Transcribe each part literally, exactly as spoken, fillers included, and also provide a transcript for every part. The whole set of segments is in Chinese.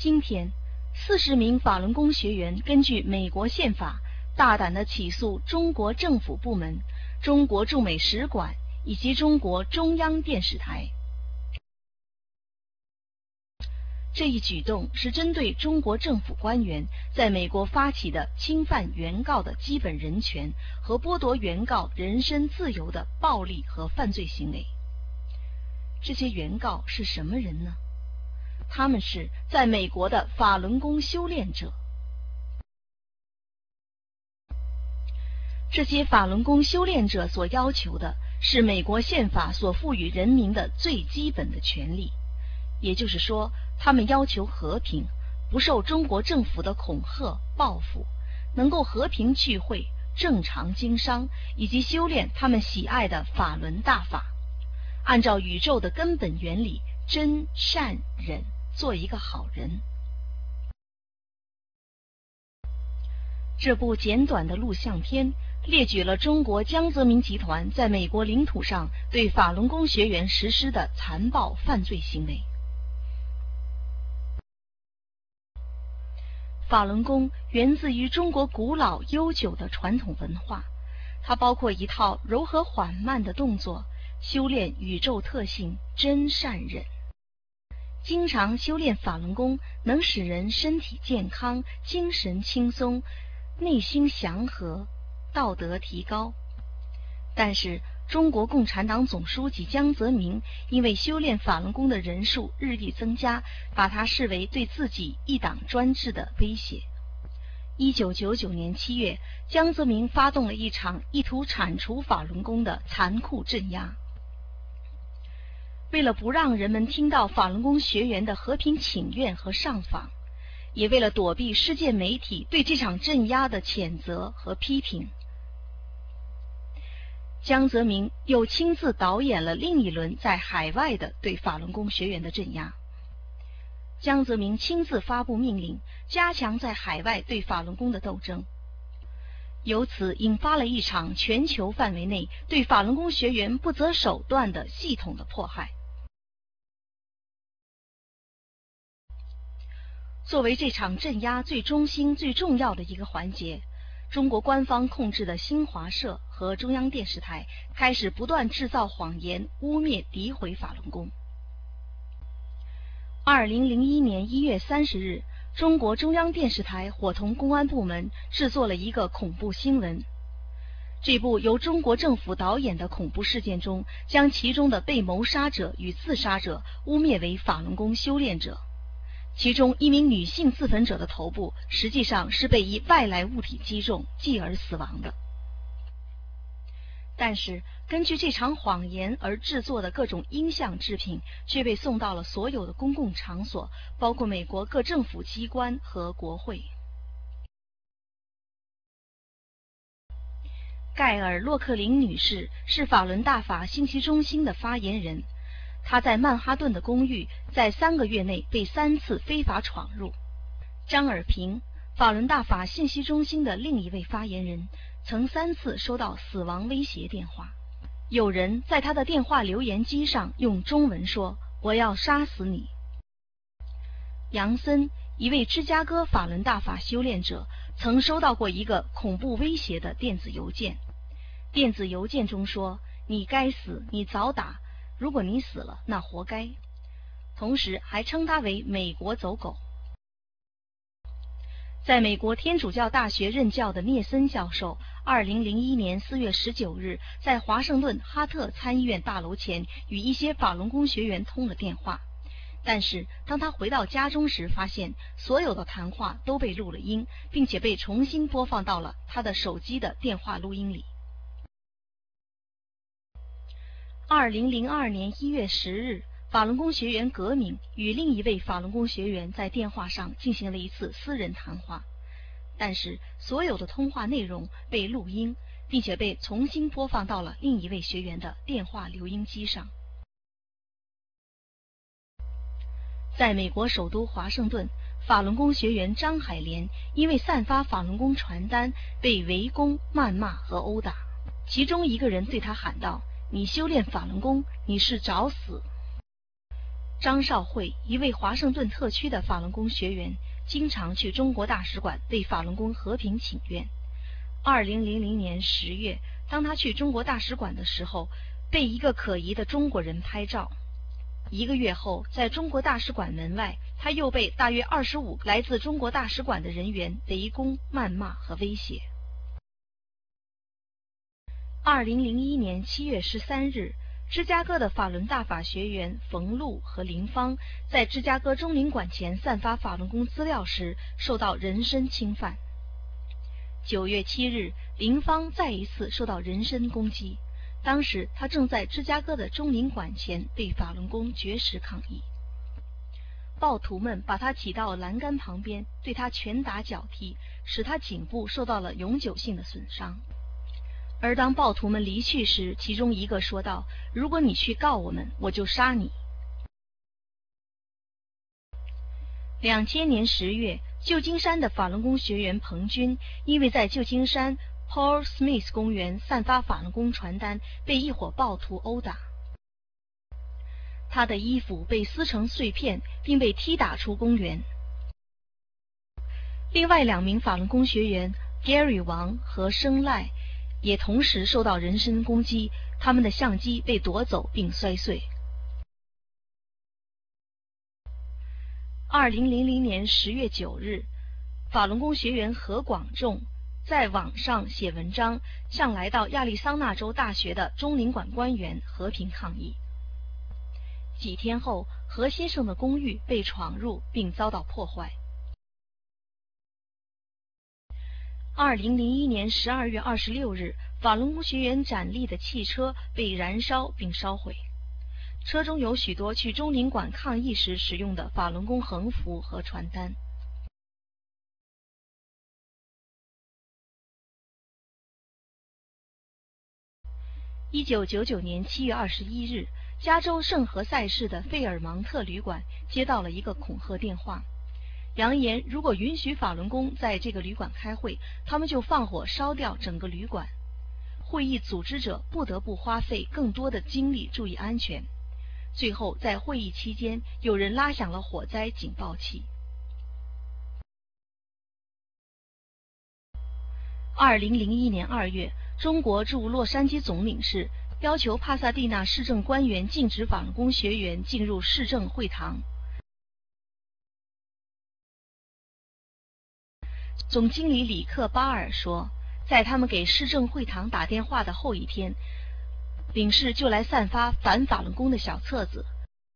今天，四十名法轮功学员根据美国宪法，大胆地起诉中国政府部门、中国驻美使馆以及中国中央电视台。这一举动是针对中国政府官员在美国发起的侵犯原告的基本人权和剥夺原告人身自由的暴力和犯罪行为。这些原告是什么人呢？他们是在美国的法轮功修炼者。这些法轮功修炼者所要求的是美国宪法所赋予人民的最基本的权利，也就是说，他们要求和平，不受中国政府的恐吓报复，能够和平聚会、正常经商，以及修炼他们喜爱的法轮大法，按照宇宙的根本原理真善忍，做一个好人。这部简短的录像片列举了中国江泽民集团在美国领土上对法轮功学员实施的残暴犯罪行为。法轮功源自于中国古老悠久的传统文化，它包括一套柔和缓慢的动作，修炼宇宙特性真善忍。经常修炼法轮功能使人身体健康、精神轻松、内心祥和、道德提高。但是中国共产党总书记江泽民因为修炼法轮功的人数日益增加，把它视为对自己一党专制的威胁。一九九九年七月，江泽民发动了一场意图铲除法轮功的残酷镇压。为了不让人们听到法轮功学员的和平请愿和上访，也为了躲避世界媒体对这场镇压的谴责和批评，江泽民又亲自导演了另一轮在海外的对法轮功学员的镇压。江泽民亲自发布命令，加强在海外对法轮功的斗争，由此引发了一场全球范围内对法轮功学员不择手段的系统的迫害。作为这场镇压最中心、最重要的一个环节，中国官方控制的新华社和中央电视台开始不断制造谎言，污蔑、诋毁法轮功。二零零一年一月三十日，中国中央电视台伙同公安部门制作了一个恐怖新闻。这部由中国政府导演的恐怖事件中，将其中的被谋杀者与自杀者污蔑为法轮功修炼者。其中一名女性自焚者的头部实际上是被一外来物体击中，继而死亡的。但是根据这场谎言而制作的各种音像制品却被送到了所有的公共场所，包括美国各政府机关和国会。盖尔·洛克林女士是法轮大法信息中心的发言人，他在曼哈顿的公寓在三个月内被三次非法闯入。张尔平，法轮大法信息中心的另一位发言人，曾三次收到死亡威胁电话。有人在他的电话留言机上用中文说：“我要杀死你。”杨森，一位芝加哥法轮大法修炼者，曾收到过一个恐怖威胁的电子邮件。电子邮件中说：“你该死，你早打。如果你死了，那活该。”同时还称他为美国走狗。在美国天主教大学任教的聂森教授，二零零一年四月十九日在华盛顿哈特参议院大楼前与一些法轮功学员通了电话，但是当他回到家中时，发现所有的谈话都被录了音，并且被重新播放到了他的手机的电话录音里。二零零二年一月十日，法轮功学员革命与另一位法轮功学员在电话上进行了一次私人谈话，但是所有的通话内容被录音，并且被重新播放到了另一位学员的电话留音机上。在美国首都华盛顿，法轮功学员张海莲因为散发法轮功传单被围攻、谩骂和殴打，其中一个人对他喊道：“你修炼法轮功，你是找死。” 张少慧，一位华盛顿特区的法轮功学员，经常去中国大使馆为法轮功和平请愿。二零零零年十月，当他去中国大使馆的时候，被一个可疑的中国人拍照。一个月后，在中国大使馆门外，他又被大约二十五个来自中国大使馆的人员围攻、谩骂和威胁。二零零一年七月十三日，芝加哥的法轮大法学员冯路和林芳在芝加哥中领馆前散发法轮功资料时受到人身侵犯。九月七日，林芳再一次受到人身攻击，当时他正在芝加哥的中领馆前为法轮功绝食抗议。暴徒们把他挤到栏杆旁边，对他拳打脚踢，使他颈部受到了永久性的损伤。而当暴徒们离去时，其中一个说道：“如果你去告我们，我就杀你。”两千年十月，旧金山的法轮功学员彭军因为在旧金山 Paul Smith 公园散发法轮功传单，被一伙暴徒殴打。他的衣服被撕成碎片，并被踢打出公园。另外两名法轮功学员 Gary 王和生赖也同时受到人身攻击，他们的相机被夺走并摔碎。二零零零年十月九日，法轮功学员何广仲在网上写文章，向来到亚利桑那州大学的中领馆官员和平抗议。几天后，何先生的公寓被闯入并遭到破坏。二零零一年十二月二十六日，法轮功学员展立的汽车被燃烧并烧毁，车中有许多去中领馆抗议时使用的法轮功横幅和传单。一九九九年七月二十一日，加州圣何塞市的费尔芒特旅馆接到了一个恐吓电话，扬言如果允许法轮功在这个旅馆开会，他们就放火烧掉整个旅馆。会议组织者不得不花费更多的精力注意安全。最后，在会议期间，有人拉响了火灾警报器。二零零一年二月，中国驻洛杉矶总领事要求帕萨蒂纳市政官员禁止法轮功学员进入市政会堂。总经理里克巴尔说，在他们给市政会堂打电话的后一天，领事就来散发反法轮功的小册子。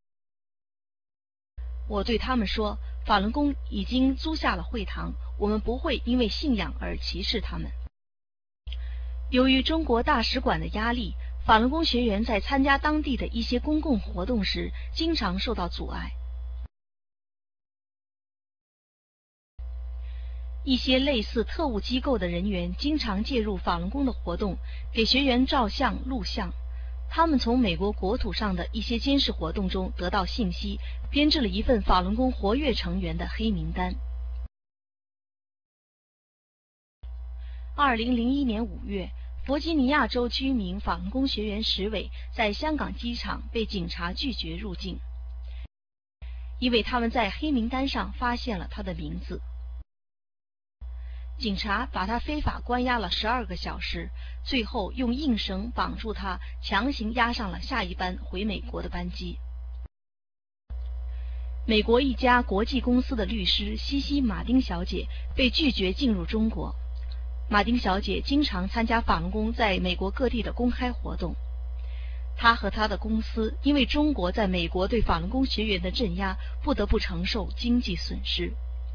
我对他们说，法轮功已经租下了会堂，我们不会因为信仰而歧视他们。由于中国大使馆的压力，法轮功学员在参加当地的一些公共活动时，经常受到阻碍。一些类似特务机构的人员经常介入法轮功的活动，给学员照相、录像。他们从美国国土上的一些监视活动中得到信息，编制了一份法轮功活跃成员的黑名单。二零零一年五月，弗吉尼亚州居民法轮功学员石伟在香港机场被警察拒绝入境，因为他们在黑名单上发现了他的名字。警察把他非法关押了十二个小时，最后用硬绳绑住他，强行押上了下一班回美国的班机。美国一家国际公司的律师西西马丁小姐被拒绝进入中国。马丁小姐经常参加法轮功在美国各地的公开活动。她和她的公司因为中国在美国对法轮功学员的镇压，不得不承受经济损失。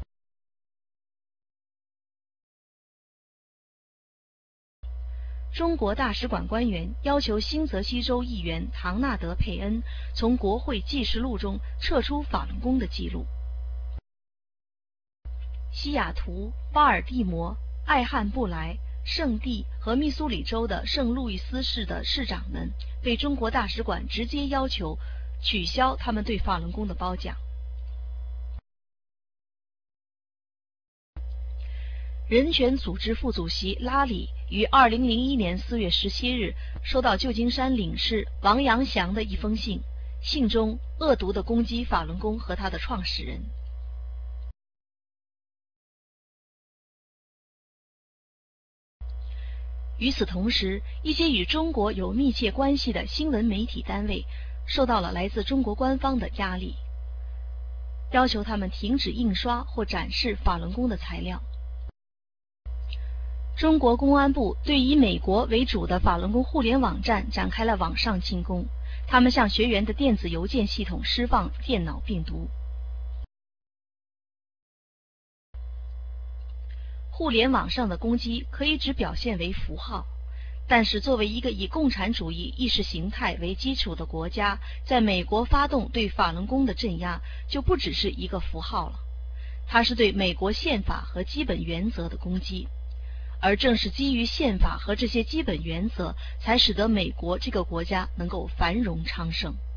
中国大使馆官员要求新泽西州议员唐纳德·佩恩从国会记事录中撤出法轮功的记录。西雅图、巴尔的摩、艾汉布莱、圣地和密苏里州的圣路易斯市的市长们被中国大使馆直接要求取消他们对法轮功的褒奖。人权组织副主席拉里于二零零一年四月十七日收到旧金山领事王阳祥的一封信， 信中恶毒地攻击法轮功和他的创始人。与此同时，一些与中国有密切关系的新闻媒体单位受到了来自中国官方的压力，要求他们停止印刷或展示法轮功的材料。中国公安部对以美国为主的法轮功互联网站展开了网上进攻，他们向学员的电子邮件系统释放电脑病毒。互联网上的攻击可以只表现为符号，但是作为一个以共产主义意识形态为基础的国家，在美国发动对法轮功的镇压，就不只是一个符号了，它是对美国宪法和基本原则的攻击。而正是基于宪法和这些基本原则，才使得美国这个国家能够繁荣昌盛。